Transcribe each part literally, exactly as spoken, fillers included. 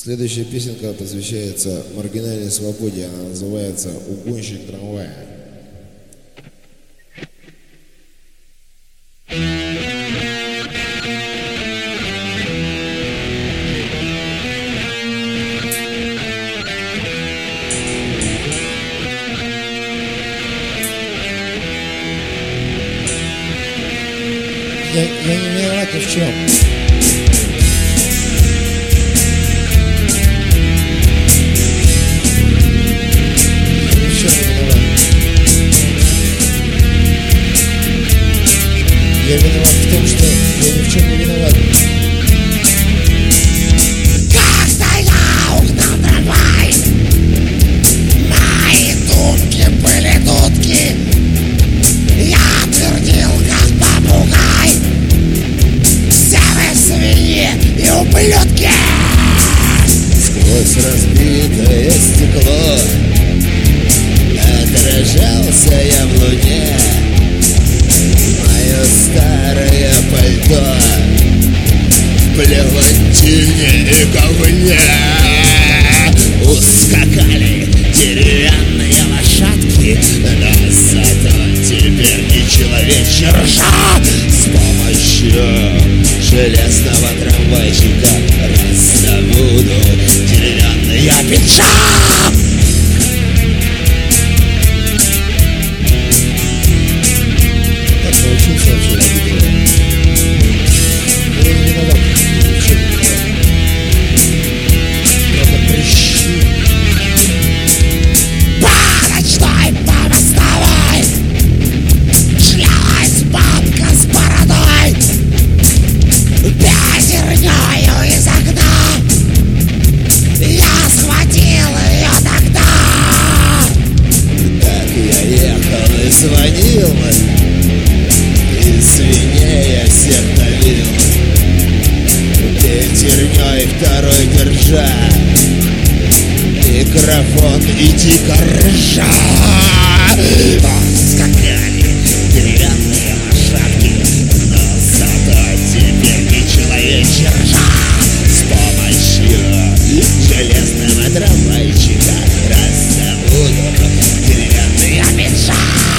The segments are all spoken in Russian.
Следующая песенка посвящается маргинальной свободе. Она называется «Угонщик трамвая». Я, я не виноват ни в чем. Я виноват в том, что я ни в чем не виноват. Когда я угнал трамвай, мои думки были дудки. Я твердил, как попугай: все вы свиньи и ублюдки. Сквозь разбитое стекло отражался я в луне. Мое старое пальто в плеватине и говне. Ускакали деревянные лошадки, но зато теперь не человечья ржа. С помощью железного трамвайчика раздобуду деревянный пиджак. Научился вообще любить. Я не виноват, ничего не виноват. Правда, прыщи. По ночной, по мостовой шлялась бабка с бородой, пятернёю из окна. Я схватил ее тогда. Так я ехал и звонил, и свиней всех давил, пятерней второй держа микрофон и дико ржа. Скакали деревянные лошадки, но зато теперь не человечья ржа. С помощью железного трамвайчика раздобуду деревянный пиджак.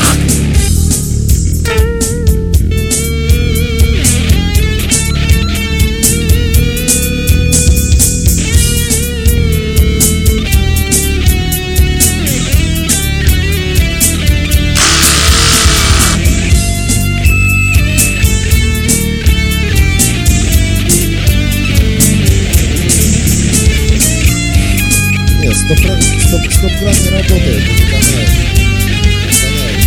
Стоп-кран стоп, стоп не работает, не канает. Не канает.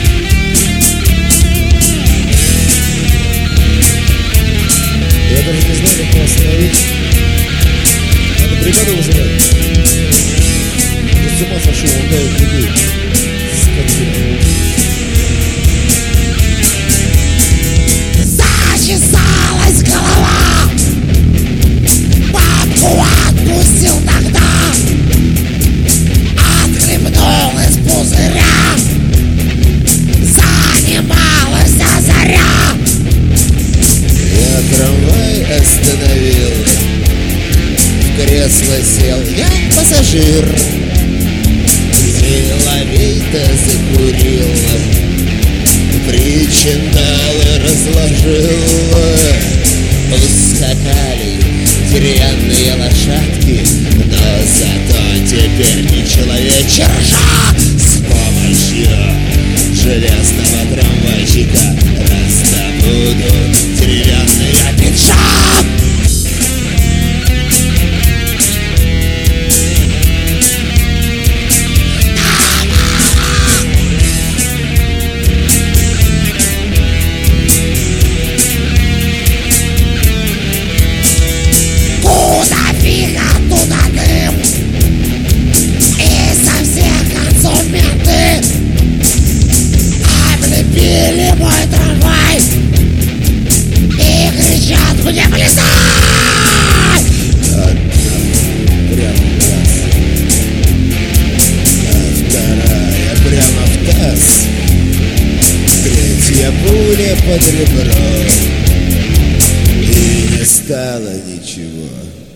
Я даже не знаю, как его остановить. Надо бригаду вызывать. Я с ума сошел, он дает людей. Скотина. Зачесалась голова, бабку отпустил тогда. Отхлебнул из пузыря, занималась заря. Я трамвай остановил, в кресло сел я пассажир. Деловито закурил, причиндалы разложил. Ускакали деревянные лошадки, но зато теперь не человечья ржа. С помощью железного трамвайчика раздобуду деревянный пиджак. Куда фига, туда дым, и со всех концов менты облепили мой трамвай и кричат мне: влезай! Одна прямо в таз, а вторая прямо в таз, третья пуля под ребро, и не стало ничего.